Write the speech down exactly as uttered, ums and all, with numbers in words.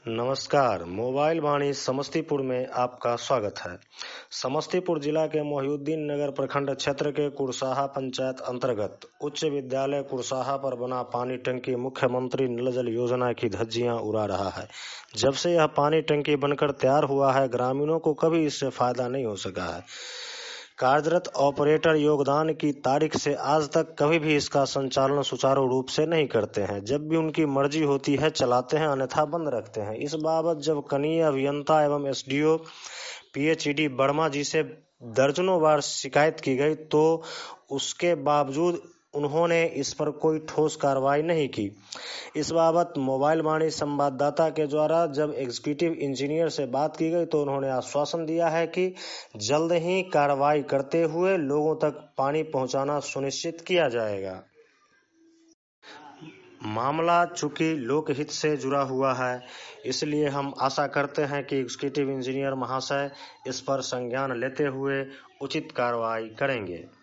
नमस्कार। मोबाइल वाणी समस्तीपुर में आपका स्वागत है। समस्तीपुर जिला के मोहिउद्दीन नगर प्रखंड क्षेत्र के कुरसाहा पंचायत अंतर्गत उच्च विद्यालय कुरसाहा पर बना पानी टंकी मुख्यमंत्री नल जल योजना की धज्जियां उड़ा रहा है। जब से यह पानी टंकी बनकर तैयार हुआ है, ग्रामीणों को कभी इससे फायदा नहीं हो सका है। कार्यरत ऑपरेटर योगदान की तारीख से आज तक कभी भी इसका संचालन सुचारू रूप से नहीं करते हैं। जब भी उनकी मर्जी होती है चलाते हैं, अन्यथा बंद रखते हैं। इस बाबत जब कनीय अभियंता एवं एसडीओ पीएचईडी वर्मा जी से दर्जनों बार शिकायत की गई तो उसके बावजूद उन्होंने इस पर कोई ठोस कार्रवाई नहीं की। इस बाबत मोबाइल वाणी संवाददाता के द्वारा जब एग्जीक्यूटिव इंजीनियर से बात की गई तो उन्होंने आश्वासन दिया है कि जल्द ही कार्रवाई करते हुए लोगों तक पानी पहुंचाना सुनिश्चित किया जाएगा। मामला चूंकि लोकहित से जुड़ा हुआ है, इसलिए हम आशा करते हैं कि एग्जीक्यूटिव इंजीनियर महाशय इस पर संज्ञान लेते हुए उचित कार्रवाई करेंगे।